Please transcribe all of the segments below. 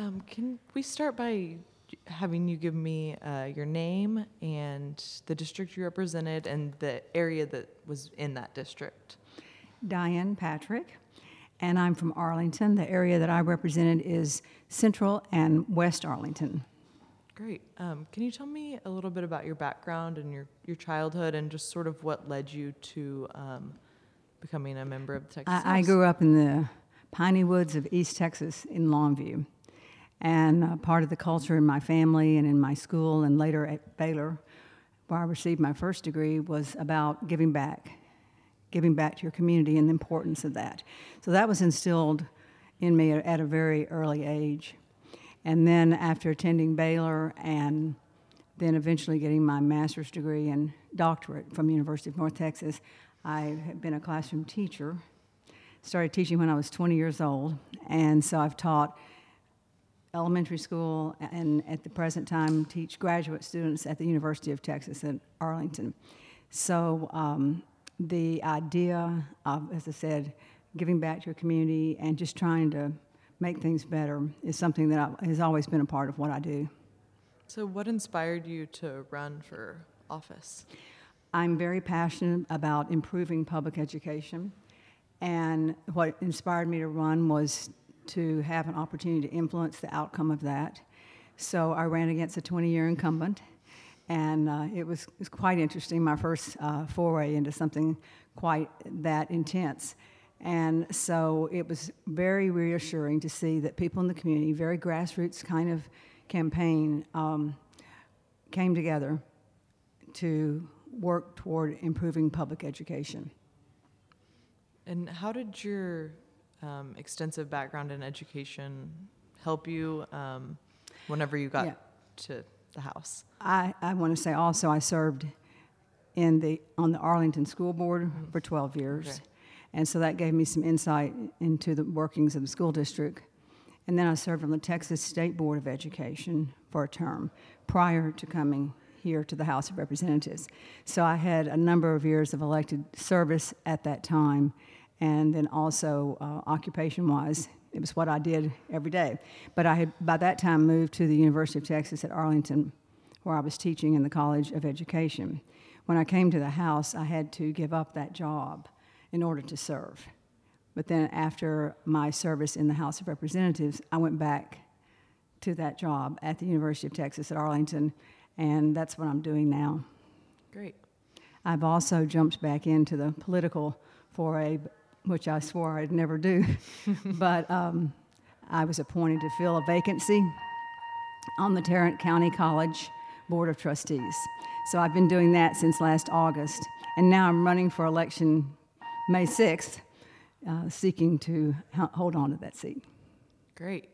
Can we start by having you give me your name and the district you represented and the area that was in that district? Diane Patrick, and I'm from Arlington. The area that I represented is Central and West Arlington. Great. Can you tell me a little bit about your background and your childhood and just sort of what led you to becoming a member of the Texas House? I grew up in the piney woods of East Texas in Longview. And part of the culture in my family and in my school and later at Baylor, where I received my first degree, was about giving back to your community and the importance of that. So that was instilled in me at a very early age. And then after attending Baylor and then eventually getting my master's degree and doctorate from the University of North Texas, I have been a classroom teacher. Started teaching when I was 20 years old, and so I've taught elementary school and at the present time teach graduate students at the University of Texas at Arlington. So the idea of, as I said, giving back to your community and just trying to make things better is something that has always been a part of what I do. So what inspired you to run for office? I'm very passionate about improving public education, and what inspired me to run was to have an opportunity to influence the outcome of that. So I ran against a 20-year incumbent, and it was quite interesting, my first foray into something quite that intense. And so it was very reassuring to see that people in the community, very grassroots kind of campaign, came together to work toward improving public education. And how did your extensive background in education help you whenever you got to the House? I want to say also I served on the Arlington School Board for 12 years. Okay. And so that gave me some insight into the workings of the school district. And then I served on the Texas State Board of Education for a term prior to coming here to the House of Representatives. So I had a number of years of elected service at that time, and then also occupation-wise, it was what I did every day. But I had, by that time, moved to the University of Texas at Arlington, where I was teaching in the College of Education. When I came to the House, I had to give up that job in order to serve. But then after my service in the House of Representatives, I went back to that job at the University of Texas at Arlington, and that's what I'm doing now. Great. I've also jumped back into the political foray, which I swore I'd never do. But I was appointed to fill a vacancy on the Tarrant County College Board of Trustees. So I've been doing that since last August, and now I'm running for election May 6th, seeking to hold on to that seat. Great.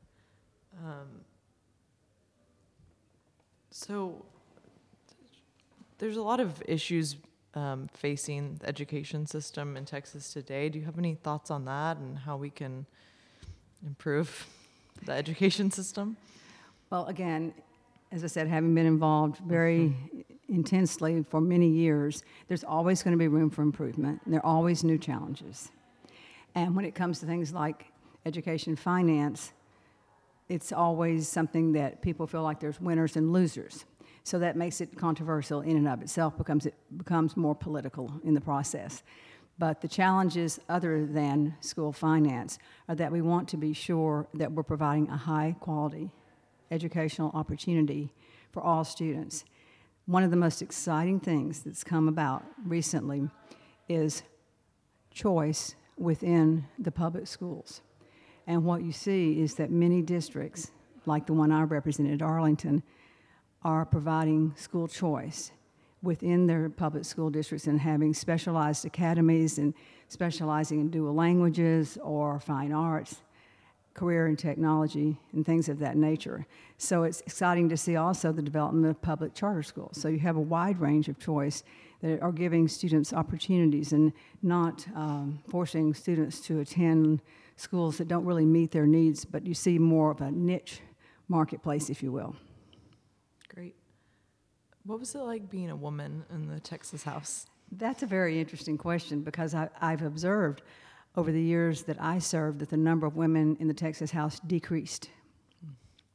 So there's a lot of issues facing the education system in Texas today. Do you have any thoughts on that and how we can improve the education system? Well, again, as I said, having been involved very intensely for many years, there's always going to be room for improvement, and there are always new challenges. And when it comes to things like education finance, it's always something that people feel like there's winners and losers. So that makes it controversial in and of itself, it becomes more political in the process. But the challenges other than school finance are that we want to be sure that we're providing a high-quality educational opportunity for all students. One of the most exciting things that's come about recently is choice within the public schools. And what you see is that many districts, like the one I represented, Arlington, are providing school choice within their public school districts and having specialized academies and specializing in dual languages or fine arts, career and technology, and things of that nature. So it's exciting to see also the development of public charter schools. So you have a wide range of choice that are giving students opportunities and not forcing students to attend schools that don't really meet their needs, but you see more of a niche marketplace, if you will. Great. What was it like being a woman in the Texas House? That's a very interesting question because I've observed over the years that I served that the number of women in the Texas House decreased.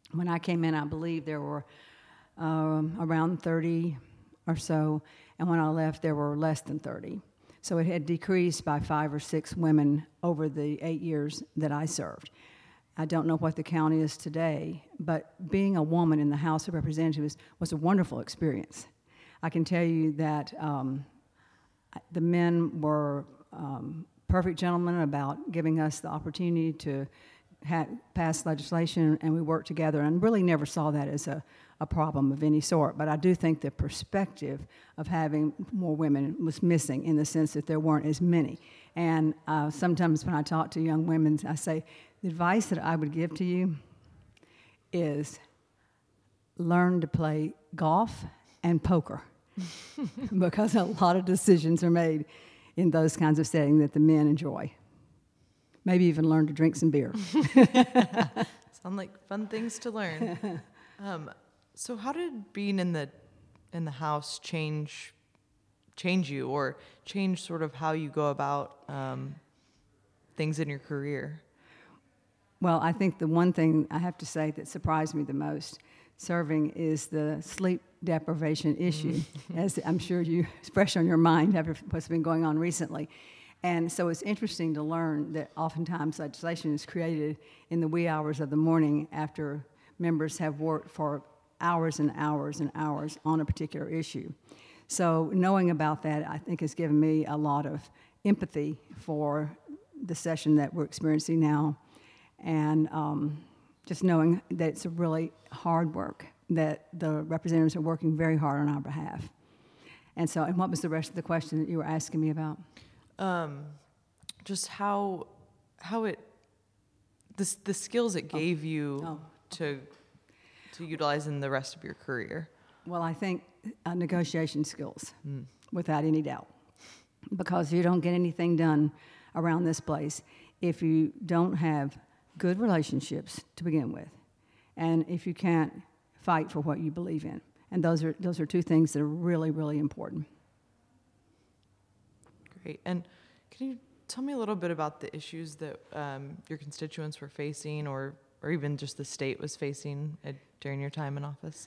When I came in, I believe there were around 30 or so, and when I left, there were less than 30. So it had decreased by 5 or 6 women over the 8 years that I served. I don't know what the count is today, but being a woman in the House of Representatives was a wonderful experience. I can tell you that the men were perfect gentlemen about giving us the opportunity to pass legislation, and we worked together, and really never saw that as a problem of any sort. But I do think the perspective of having more women was missing in the sense that there weren't as many. And sometimes when I talk to young women, I say, the advice that I would give to you is learn to play golf and poker because a lot of decisions are made in those kinds of settings that the men enjoy. Maybe even learn to drink some beer. Sound like fun things to learn. So how did being in the House change you, or change sort of how you go about things in your career? Well, I think the one thing I have to say that surprised me the most serving is the sleep deprivation issue, as I'm sure it's fresh on your mind after what's been going on recently. And so it's interesting to learn that oftentimes legislation is created in the wee hours of the morning after members have worked for hours and hours and hours on a particular issue. So knowing about that, I think, has given me a lot of empathy for the session that we're experiencing now, and just knowing that it's a really hard work, that the representatives are working very hard on our behalf. And what was the rest of the question that you were asking me about? Just how the skills it gave you to utilize in the rest of your career. Well, I think negotiation skills, without any doubt, because you don't get anything done around this place if you don't have good relationships to begin with, and if you can't fight for what you believe in. And those are two things that are really, really important. Great. And can you tell me a little bit about the issues that your constituents were facing, or even just the state was facing during your time in office?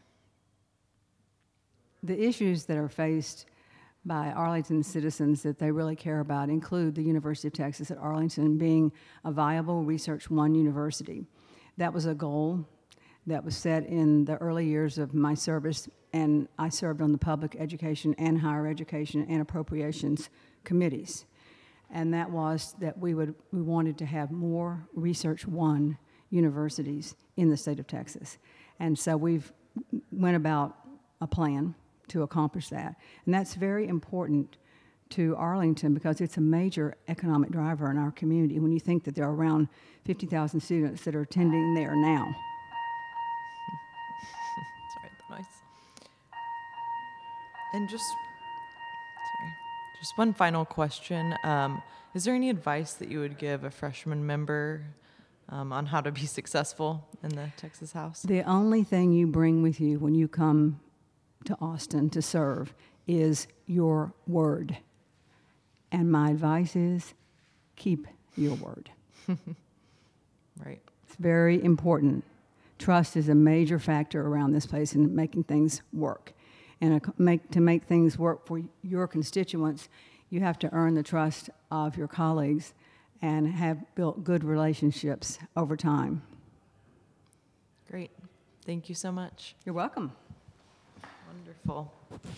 The issues that are faced by Arlington citizens that they really care about include the University of Texas at Arlington being a viable Research One university. That was a goal that was set in the early years of my service, and I served on the public education and higher education and appropriations committees. And that was that we wanted to have more Research One universities in the state of Texas. And so we've went about a plan to accomplish that. And that's very important to Arlington because it's a major economic driver in our community when you think that there are around 50,000 students that are attending there now. Sorry, the noise. And just one final question. Is there any advice that you would give a freshman member on how to be successful in the Texas House? The only thing you bring with you when you come to Austin to serve is your word. And my advice is keep your word. Right. It's very important. Trust is a major factor around this place in making things work. And to make things work for your constituents, you have to earn the trust of your colleagues and have built good relationships over time. Great. Thank you so much. You're welcome. Wonderful.